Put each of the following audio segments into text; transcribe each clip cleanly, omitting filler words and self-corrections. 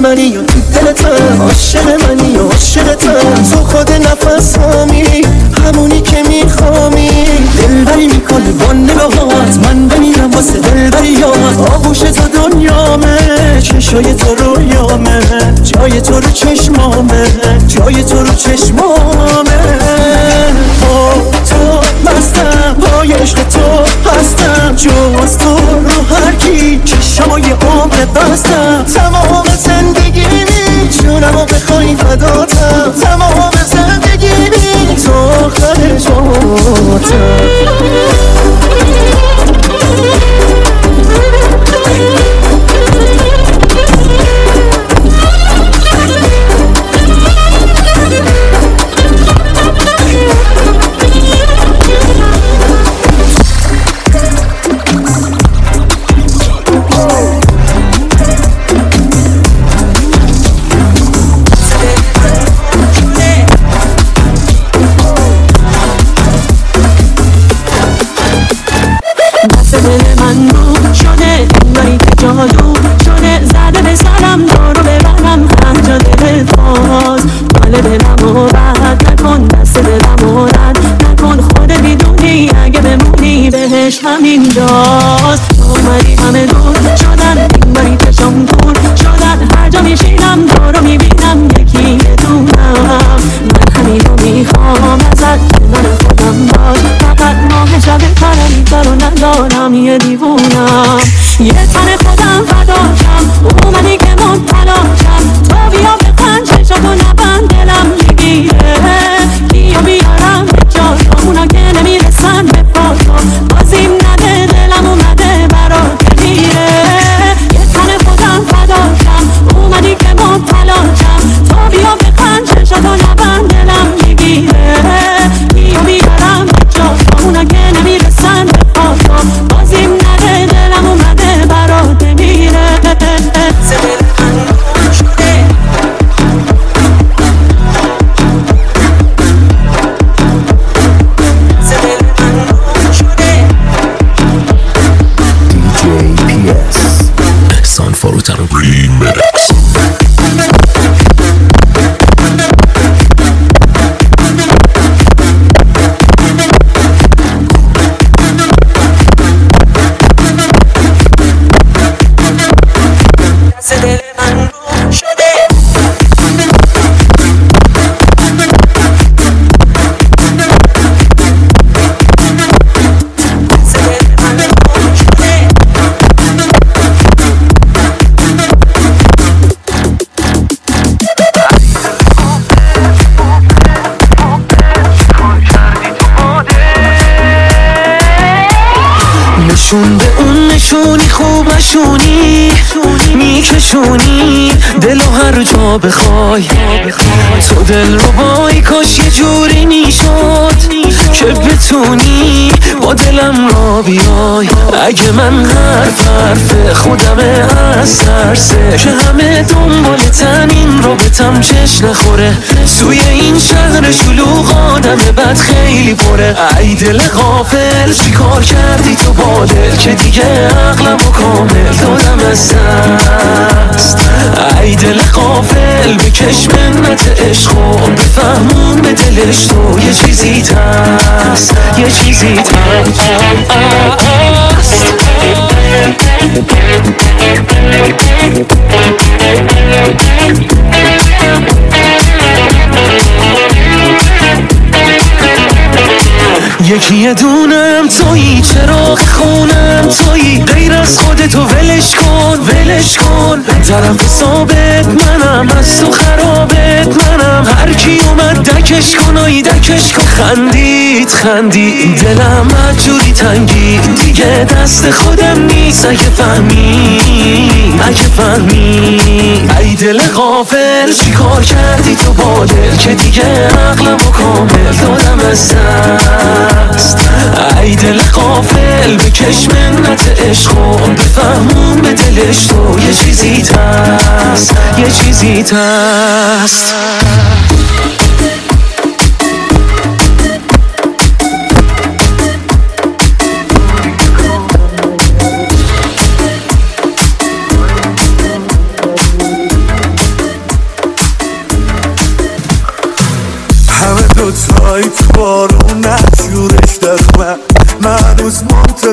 منی و تو دلتم، عاشق منی و عاشقتم، تو خود نفسامی، همونی که میخوامی. دلبری میکنه با نگاهات، من بمیرم واسه دلبریات. آغوش تو دنیامه، چشای تو رویامه، جای تو رو چشمامه، جای تو رو چشمامه. تو مستم، پای عشق تو هستم، جز تو رو هر کی چشمای عمر بستم. تمام زندگیمی جونمو بخوای فداتم، تمام زندگیمی تو آخر جاتم. همین داست اومدی همه دور شدن، این باری چشم دور شدن، هر جا میشینم دور رو میبینم یکی دونم. من همین رو میخوام ازت که من خودم باش، فقط ماه شب پرمی رو ندارم یه دیوونم. یه تن خودم فداشم، اومدی که مبتلاشم، تو بیا بخند چشاتو نبند دلم میگیره. کیو بیارم به جا اونا که نمیرسن به پاشو، بازیم نده دلم اومده برات میره. یه تن خودم فداشم، اومدی که مبتلاشم، تو بیا بخند چشاتو نبند دلم میگیره. کیو بیارم به جا اونا که نمیرسن به پاشو، بازیم نده دلم اومده برات میره. فروتن ریمیکس. نشون به اون نشونی خوب نشونی، میکشونی دلو هر جا بخوای. تو دل رو بای کاش یه جوری میشد که بتونی با دلم را بیای. اگه من حرف خودمه از ترسه که همه دنبالتن این رابطم چش نخوره. توی این شهر شلوغ آدم بد خیلی پره. ای دل غافل چی کار کردی تو با دل که دیگه عقلم و کامل دادم از دست. ای دل غافل بکش منت عشق و بفهمون به دلش تو یه چیزی هست، یه چیزی هست. یکی دونم تویی، چراغ خونم تویی، غیر از خودتو ولش کن ولش کن. طرف ثابت منم، از تو خرابت منم، هر کی اومد دکش کن آی دکش کن. خندید دلم جوری تنگی دیگه دست خودم نیست. اگه فهمی ای دل غافل چی کار کردی تو با دل که دیگه عقلم و کامل دادم از دست. ای دل غافل بکش منت عشق و بفهمون به دلش تو یه چیزی هست، یه چیزی هست.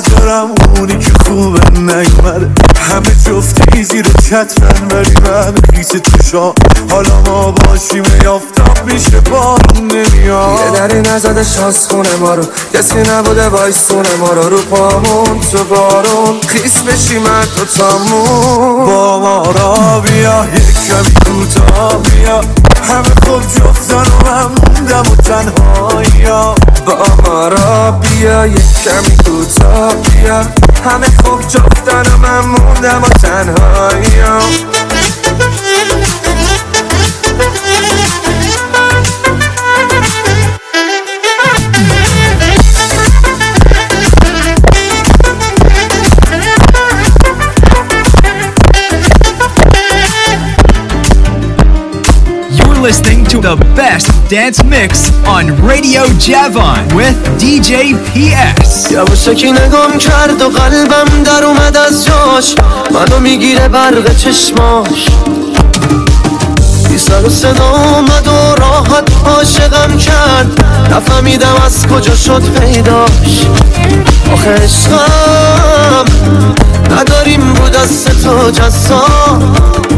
منتظرم اونی که خوبه نیومده، همه جفتی زیر چترن ولی من خیس چشام، حالا ما باشیم یافتم میشه بارون نمیاد. یه دری نزده شانس خونه ما رو، کسی نبوده وایسونه ما رو پامون تو بارون خیس بشیم تو تامون. با ما را بیا یک کمی کوتاه بیا، همه خوب جفتن و من موندم و تنهاییم. با ما را بیا یک کمی کوتاه بیا، همه خوب جفتن و من موندم و تنهاییم. Listening to the best dance mix on Radio Javon with DJ PS. یواشکی نگام کرد و قلبم در اومد از جاش، منو میگیره برق چشماش، بی سر و صدا اومد و راحت عاشقم کرد، نفهمیدم از کجا شد پیداش. آخه عشقم نداریم بود دست تو جذاب،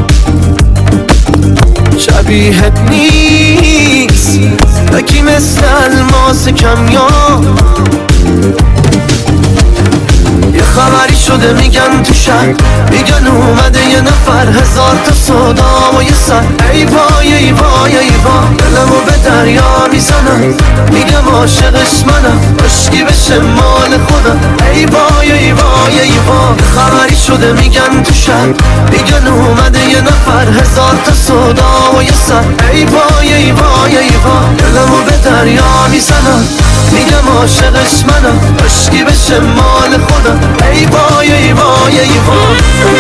شبیهت نیست یکی مثل الماس کمیاب. یه خبری شده میگن تو شهر، میگن اومده یه نفر، هزار تا صدا و یه سر. ای وای ای وای ای وای، دلمو به دریا میزنم، میگم عاشقش منم، عشقی بشه مال خودم. ای وای ای وای ای وای، یه خبری شده میگن تو شهر، میگن اومده یه نفر، هزار تا صدا و یه سر. ای وای ای وای ای وای، دلمو به دریا میزنم، میگم عاشقش منم، عشقی بشه مال خودم. ای وای ای وای ای وای.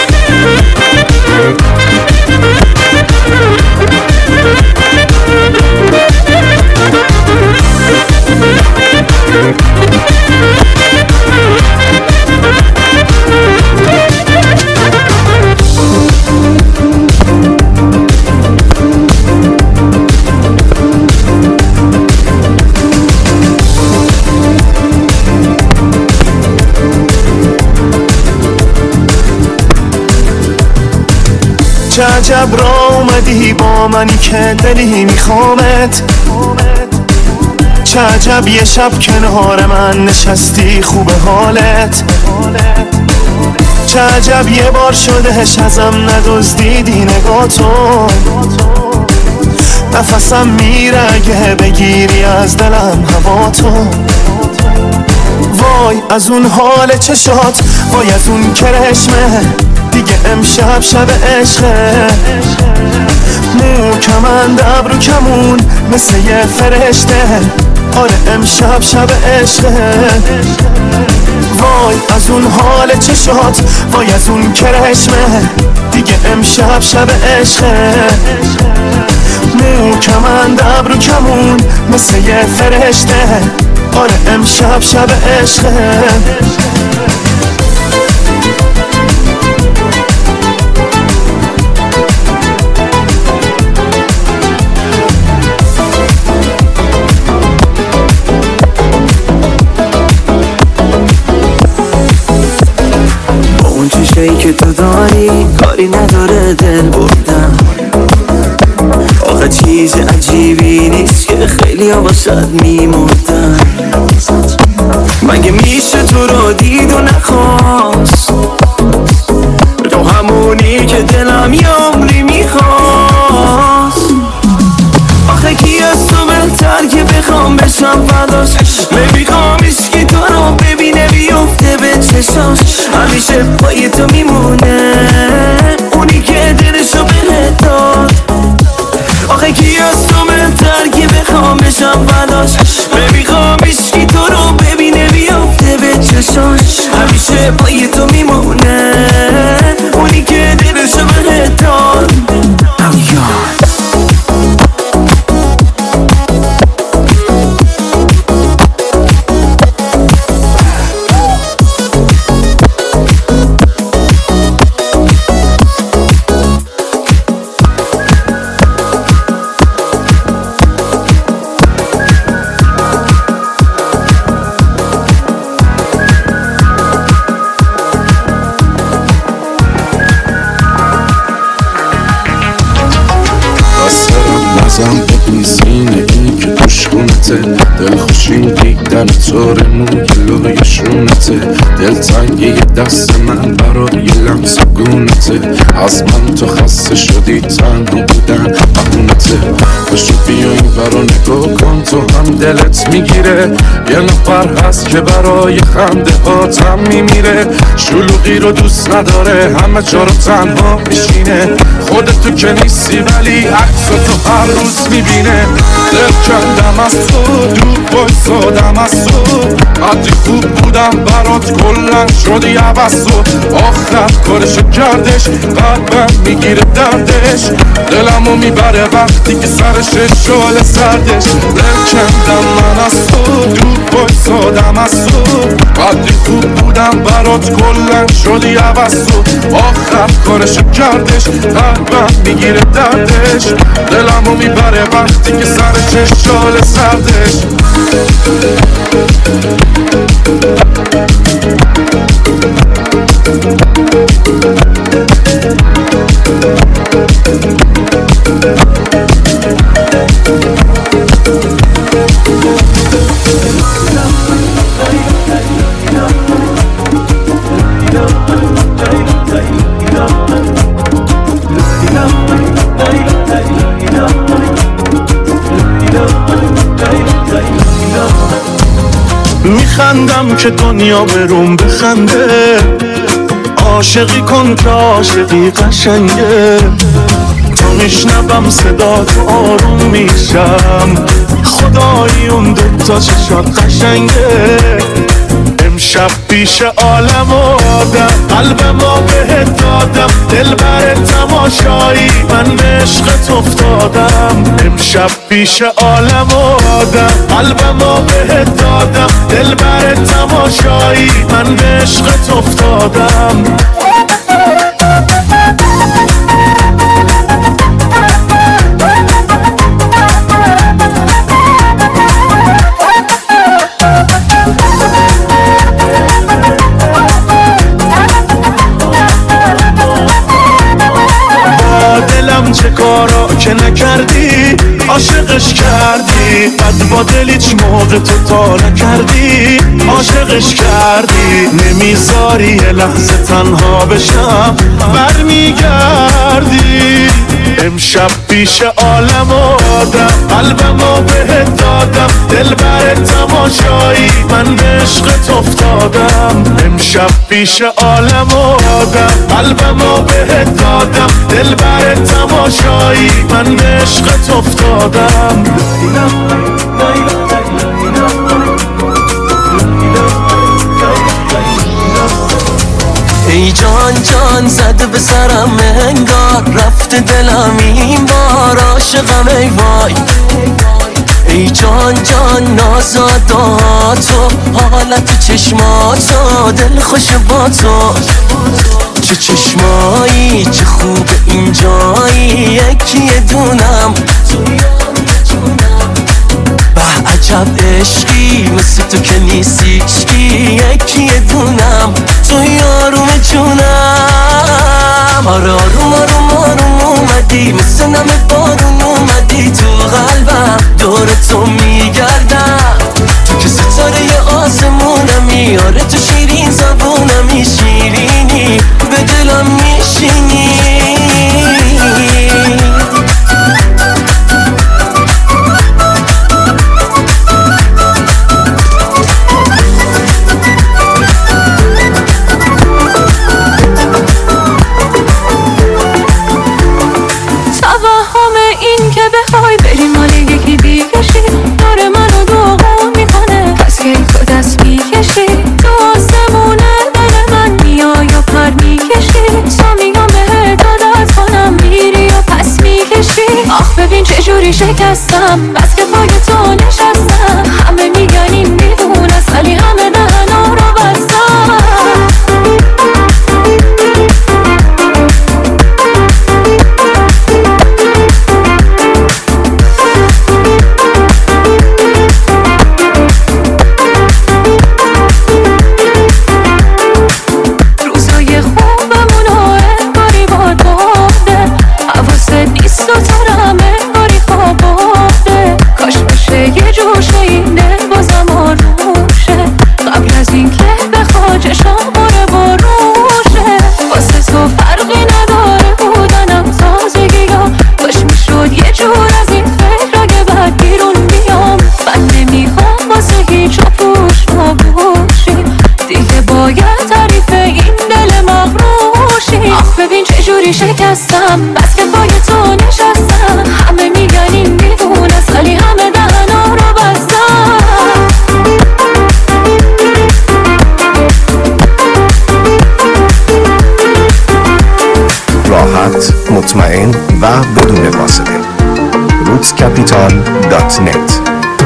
چه عجب را اومدی با منی که دلی میخوامت، چه عجب یه شب کنار من نشستی خوبه حالت، چه عجب یه بار شدهش ازم ندزدیدی نگاتو، نفسم میره اگه بگیری از دلم هوا تو. وای از اون حال چشات، وای از اون کرشمه، دیگه امشب شب عشقه، مو کمند ابرو کمون مثل یه فرشته، آره امشب شب عشقه. وای از اون حال چشات، وای از اون کرشمه، دیگه امشب شب عشقه، مو کمند ابرو کمون مثل یه فرشته، آره امشب شب عشقه. چیزی که تو داری کاری نداره دل بردم، آخه چیز عجیبی نیست که خیلی ها واسد میمردن. مگه میشه تو رو دید و نخواست، تو همونی که دلم یه عمری میخواست. آخه کی از تو بهتر که بخوام بشم فداش، نمیخوام عشقی تو رو ببینه بیفته به چشاش، همیشه پای تو میمونه اونی که دلشو بهت داد. آخه کی از تو بهتر که بخوام بشم فداش، نمیخوام عشقی تو رو ببینه بیفته به چشاش، همیشه پای تو میمونه اونی که دلشو بهت داد. نشونته، دل خوشیم دیدن طور موی شونته، دل تنگی دست من برای لمس گونته، از من تو خسته شدی تنها بودن بهونته، بشو بیا این برا نگاه کن تو هم دلت میگیره، یه نفر هست که برای خنده هاتم میمیره، شلوغی رو دوست نداره همه جا رو تنها میشینه، خودت تو که نیستی ولی عکس تو هر روز میبینه، دل کندم از تو دور بایستادم از تو، قدری خوب بودم برات کلن شدی عوض تو، آخر کارشو کردش قلبم میگیره دردش، دلمو میبره وقتی که سرش شال سردش، دل کندم من از تو دور بایستادم از تو، قدری خوب بودم برات کلن شدی عوض تو، آخر کارشو کردش قلبم میگیره دردش، دلمو میبره وقتی که سرش شال سردش. میخندم که دنیا بروم بخنده، عاشقی کن که عاشقی قشنگه، تا میشنبم صدا تو آروم میشم، خدایی اون دوتا چشات قشنگه، امشب پیش عالم و آدم قلبمو بهت دادم، دل بر تماشایی من به عشقت افتادم، امشب پیش عالم و آدم قلبمو بهت دادم، دل بر تماشایی من به عشقت افتادم. چه کارا که نکردی عاشقش کردی، بعد با دل هیچ موقع تو تا نکردی عاشقش کردی، نمیذاری یه لحظه تنها بشم برمیگردی، امشب پیش عالم و آدم قلبمو بهت دادم، دل بر تماشایی من به عشقت افتادم، امشب پیش عالم و آدم قلبمو بهت دادم، دل بر تماشایی من به عشقت افتادم. ای جان جان زده به سرم انگار، رفته دلم این بار عاشقم ای وای، ای جان جان نازاداتو حالت چشماتو دل خوش با تو، چه چشمایی چه خوب اینجایی یکی دونم، به عجب عشقی مثل تو که نیستیشکی یکی دونم، تو یاروم جونم، آره آروم آروم آروم اومدی مثل نمه بارون اومدی تو قلبم، دور تو میگردم، تو که ستاره آسمونمی، آره تو شیرین زبونمی، شیرینی به دلم میشینی. شکستم بس که پای تو نشستم، همه میگن این دیوونه است ولی همه دهنا رو بستم. روزای خوبمون رو انگاری باد برده، حواست نیست و ترم انگاری خواب برده، کاش باشه یه جور چشام باره و روشه واسه تو فرقی نداره بودنم تازگی ها باش میشد یه جور از این فکر اگه بعد بیرون بیام من نمیخوام واسه هیچ پوش نباشی دیگه باید تعریف این دل مغروشی آخ ببین چجوری شکستم بس که پای تو نشستم همه میگن این دیوونه است ولی همه دهنا رو بستم راحت، مطمئن و بدون فاصله. rootcapital.net.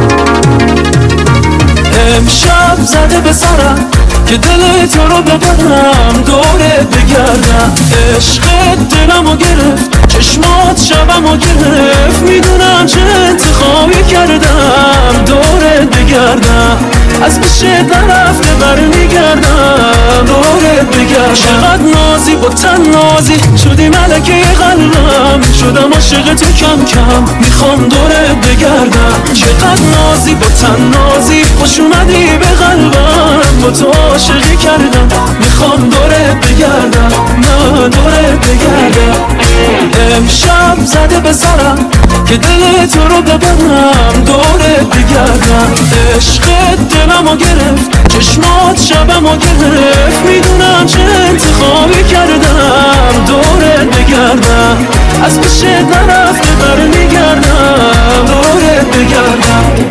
امشب زده به سرم که دل تو رو ببرم دورت بگردم عشقت دلمو گرفت چشمات شبمو گرفت میدونم چه انتخابی کردم دورت بگردم از پیشت نرفته برمیگردم دورت بگردم چقدر نازی با تن نازی شدی ملکه قلبم شدم عاشق تو کم کم میخوام دورت بگردم چقدر نازی با تن نازی خوش اومدی به قلبم با تو عاشقی کردم میخوام دورت بگردم نه دورت بگردم امشب زده به سرم که دل تو رو ببرم دورت بگردم عشقت دلمو گرفت چشمات شبمو گرفت میدونم چه انتخابی کردم دورت بگردم از پیشت نرفته برمیگردم دورت بگردم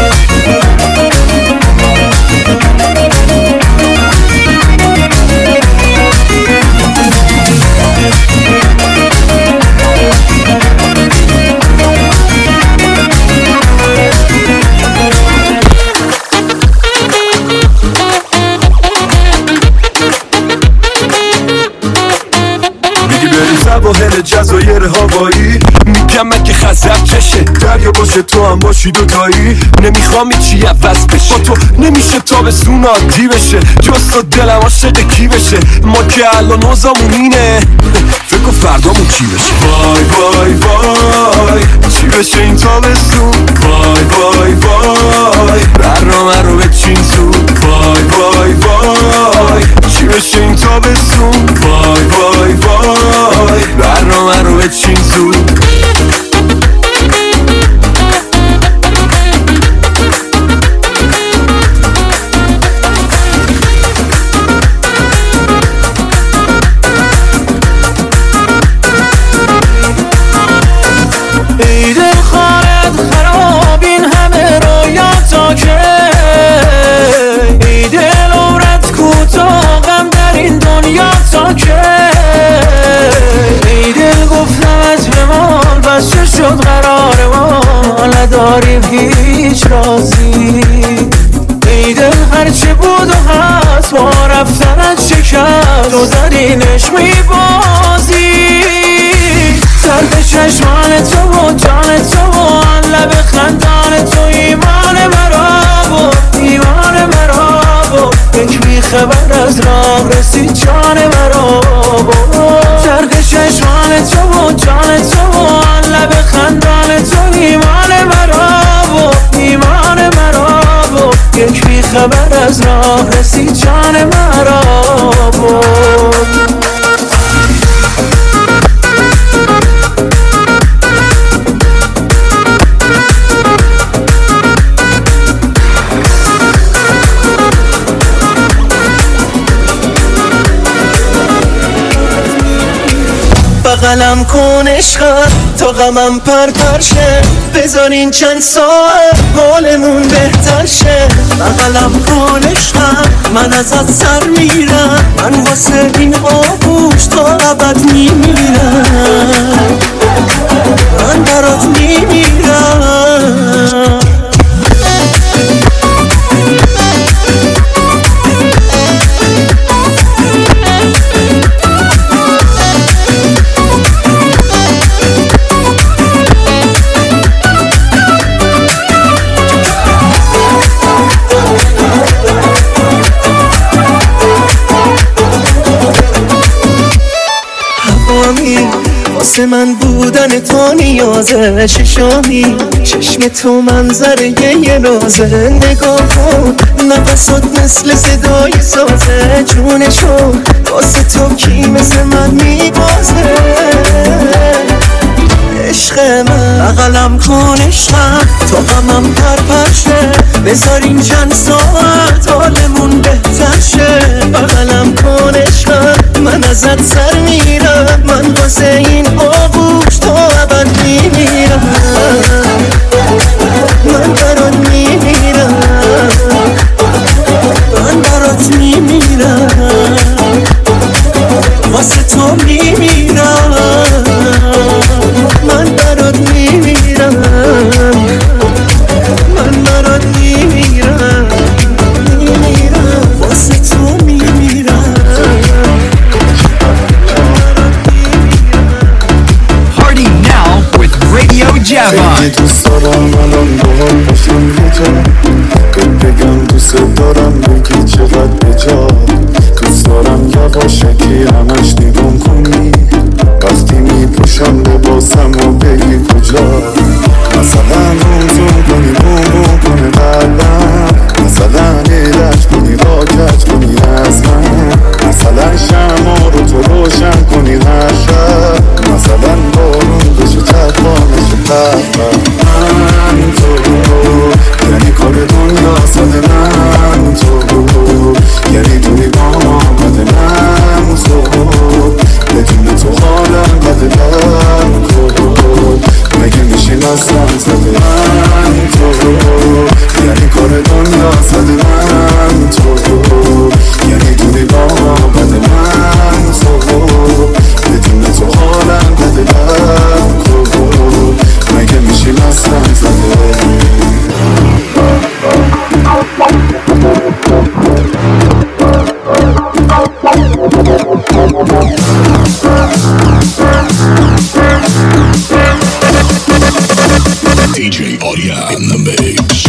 سواحل جزایر هوایی میگم من که خزر چشه دریا باشه تو هم باشی دوتایی نمیخوام چی عوض بشه با تو نمیشه تابستون عادی بشه جست و دلم عاشق کی بشه ما که الان اوضاعمون اینه فکر کن فردامون چی بشه وای وای وای چی بشه این تابستون وای وای وای برنامه رو بچین تو وای وای وای چی بشه این تابستون وای وای وای برنامه رو بچین تو ای دل خارت خراب این همه رویات تا که ای دل عمرت کوتاه غم در این دنیا تا که ای دل گفتمت بمال بس چه شد قرار ما نداریم هیچ رازی ای دل هرچه بود و هست با رفتنت شکست و زدینش میبازی سرد چشمان تو و جان تو و آن لب خندان تو ایمان مرا بود ایمان مرا بود یک بیخبر از راه رسید جان مرا بود سرد چشمان تو و جان تو و آن لب خندان تو ایمان مرا بود ایمان مرا بود یک بیخبر از راه رسید جان مرا بود بغلم کن عشقم تا غمم پرپرشه بذارین چند ساعت حالمون بهتر شه بغلم کن عشقم من ازت سر میرم من واسه این آغوش تا ابد میمیرم من برات میمیرم واسه من بود بودن تو نیازه ششمی چشم تو منظره یه رازه نگاه کن نفسات مثل صدای سازه جونشو واسه تو کی مثل من میبازه عشق من بغلم کن عشقم تا غمم پرشه بذارین چند ساعت حالمون بهتر شه بغلم کن عشقم من ازت سر میرم من واسه این آغوش تا ابد میمیرم من برات میمیرم من برات میمیرم واسه تو میمیرم من برات میمیرم من برات میمیرم میمیرم واسه تو میمیرم Party now with Radio Javon. خیلی دوست دارم الان باهات باشم یه جا که بگم دوست دارم بگی چقدر بجا دوست دارم یواشکی همش نگام کنی وقتی میپوشم لباسم و بگی کجا مثلا روزون کنی بوم کنه قلبم مثلا ایرج کنی را کج کنی از من مثلا شما رو تو روشن کنی هر شب مثلا بارون بشه چطفانش قلبم من تو یعنی کار دنیا ساده من تو یعنی دوری با آمده من تو بدون تو حالم بده دم کن مگه میشیم اصلا زده من تو یعنی کار دنیا ساده من تو یعنی دوری با آمده من تو بدون تو حالم بده دم کن مگه میشیم اصلا زده DJ Audio in the mix.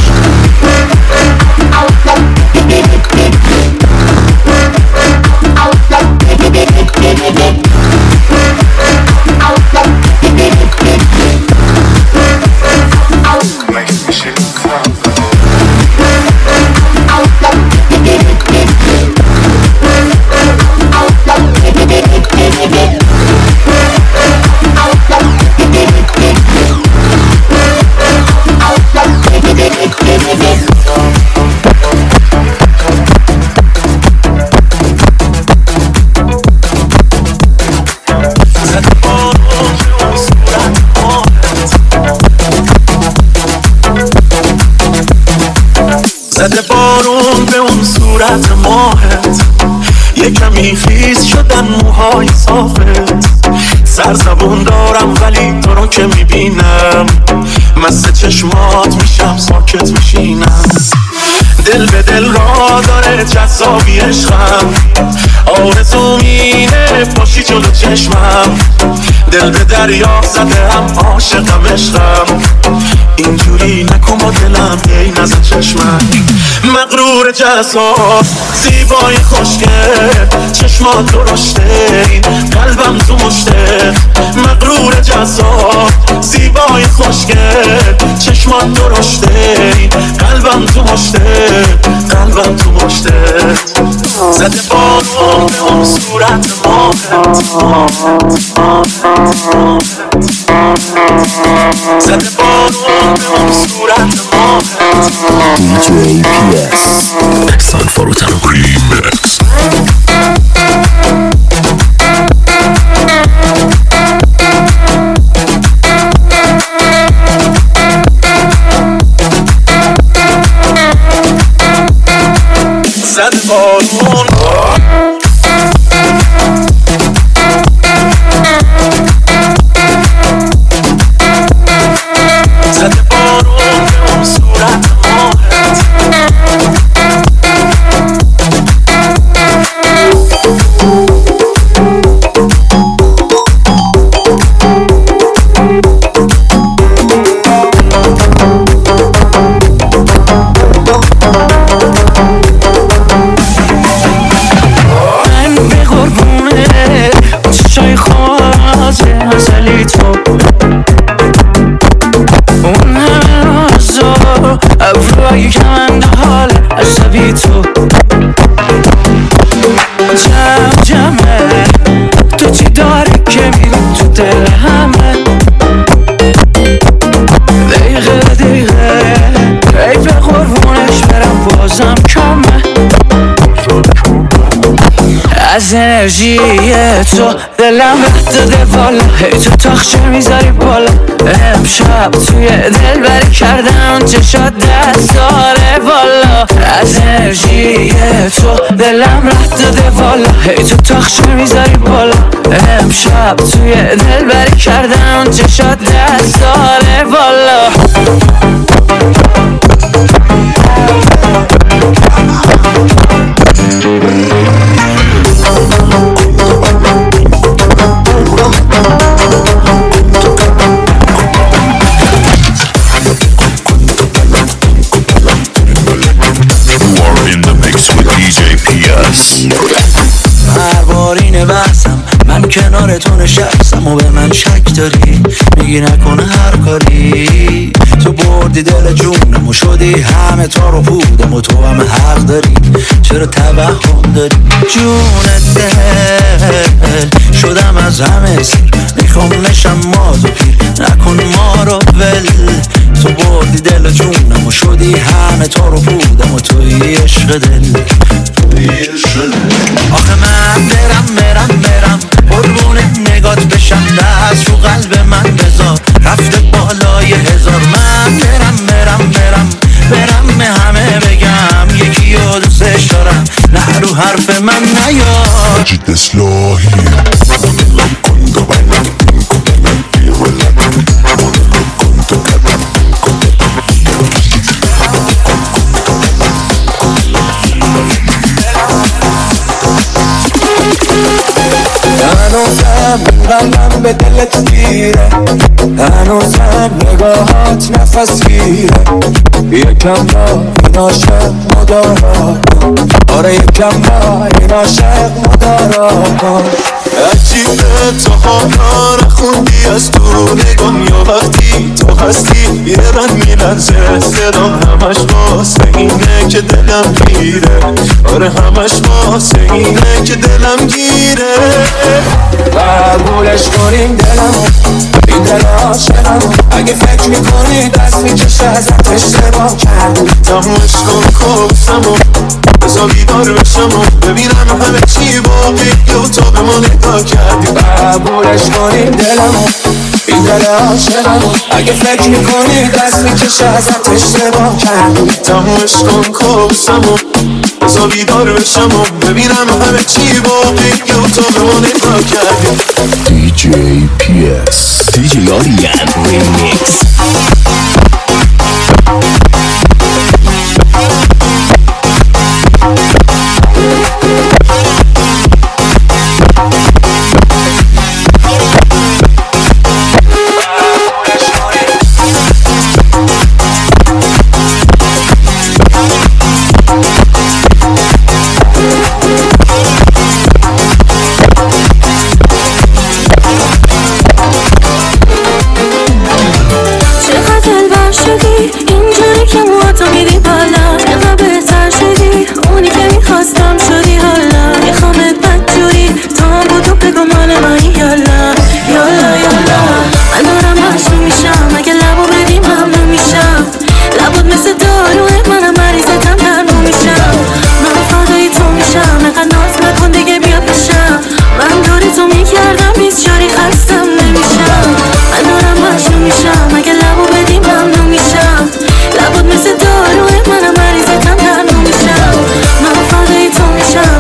زده بارون به اون صورت ماهت یه کمی خیس شدن موهای صافت سرزبون دارم ولی تو رو که میبینم مثل چشمات میشم ساکت میشینم دل به دل را داره جذابی عشقم آرزو مینه باشی جلو چشمم دل به دریا زده هم عاشقم عشقم اینجوری نکن با دلم ای نزد چشمم مغرور جذاب زیبای خوشگل چشمات درشته این قلبم تو مشته مغرور جذاب زیبای خوشگل چشمات درشته این قلبم تو مشته قلبم تو مشته زده بارون به اون صورت ماهت زده بارون به اون صورت ماهت DJ PS Exxon Forutan Remix. زده بارون زده بارون به اون صورت ماهت از انرژی تو دلم داده والا، هی تو تاخچه میذاری بالا. امشب توی دل بری کردم چشات دستاره والا. از انرژی تو دلم داده والا، هی تو تاخچه میذاری بالا. امشب توی دل بری کردم چشات دستاره والا. پروارین بحثم من کنار تو نشستم و به من شک داری، میگی نکنه هر کاری. تو بردی دل جونم و شدی همه تا رو پودم و تو هم حق داری. چرا توهم داری جون دل؟ شدم از همه سیر میخوام نشم ماز و پیر، نکن ما رو ول. تو بردی دل جونم و شدی همه تا رو پودم و توی عشق دل. آخه من برم قربون نگات بشم، دست رو قلب من بذار رفته بالای هزار. من برم همه بگم یکی رو دوستش دارم، نه رو حرف من نیار. جد اصلاحی هنوزم قلبم به دلت گیره، هنوزم نگاهات نفس گیره. یکم با این عاشق مدارا کن، آره یکم با این عاشق مدارا کن. عجیبه تو ها نخوندی از دورگان، یا وقتی تو هستی یه رن میلرزه دلم. همش واسه اینه که دلم گیره، آره همش واسه اینه که دلم گیره. قبولش کنیم دلمو، این دل عاشقمو. اگه فکر میکنی دست میکشه ازت اشتباه کردم. تمومش کن کبسمو، بذار بیدار بشم و ببینم همه چی باقیه و تو به ما نگاه کردی. قبولش کنیم دلمو، این دل عاشقمو. اگه فکر میکنی دست میکشه ازت اشتباه کردم. تمومش کن کبسمو، بذار بیدار بشم و ببینم همه چی باقیه و تو به ما نگاه کردی. DJ PS DJ Orion Remix. مثل داروی منم مریضتم در نمیشم. من فدای تو میشم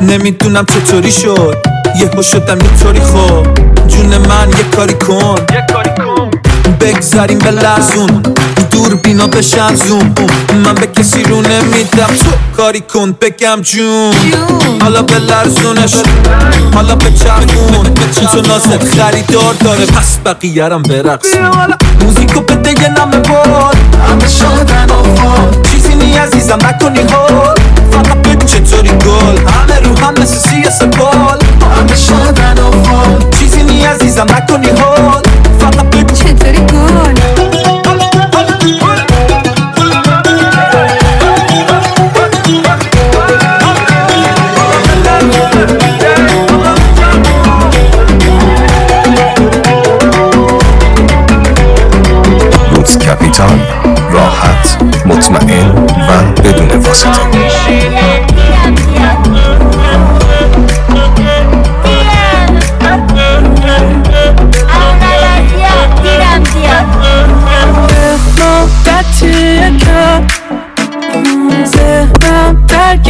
نمیدونم چطوری شد یهو شدم یه طوری خوب جون من یه کاری کن بگذاریم به لرزون دور بینا بشن زوم من به کسی رو نمیدم تو کاری کن بگم جون حالا به لرزونش حالا به چرخون تو نازت خریدار داره پس بقیه رم برقصون موزیکو بده یه نمه بار همه شادن و خود چیزی نی عزیزم نکنی حال فقط بگو چطوری گل همه رو هم مثل سیه سپال همه شادن و خود چیزی نی عزیزم نکنی حال فقط بگو چطوری گل روتس کپیتال راحت مطمئن و بدون واسطه ذهنم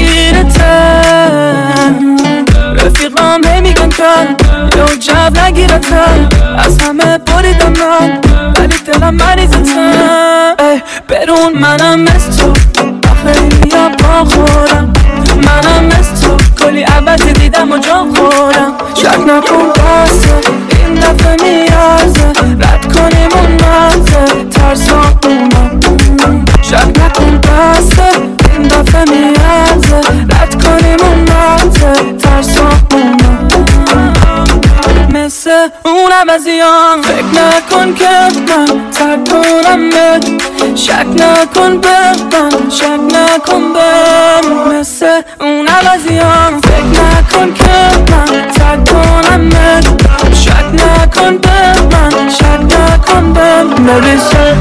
درگیرتن رفیقام هی میگن کن یا جو نگیرتن از همه بریدم من ولی دلم مریضتن برون منم مثل تو خیلی ها با خورم منم مثل تو کلی عبدی دیدم و جا خورم شک نکن بسه این دفعه میارزه رد کنیم اون مرزه ترسامونم شک نکن بسه این دفعه میارزه رد کنیم اون مرزه ترسامونم مثل اون عوضیام فکر نکن که من ترک کنم شک نکن به من شک نکن به من مثل اون عوضیام فکر نکن که من ترک کنم شک نکن به من شک نکن به من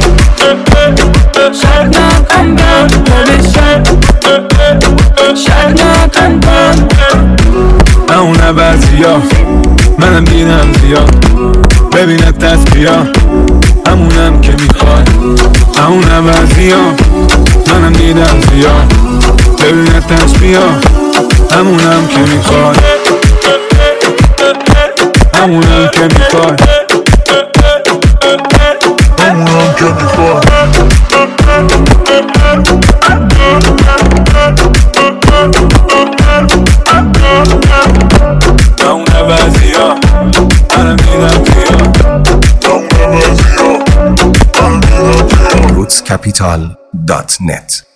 شک نکن به من شک نکن به من اون عوضیام منم دیدم زیاد ببینت دست بیا همونم که میخواد همون عوضیام منم دیدم زیاد ببینت دست بیا همونم که میخواد همونم که میخواد همونم که میخواد اون عوضیام منم دیدم زیاد rootscapital.net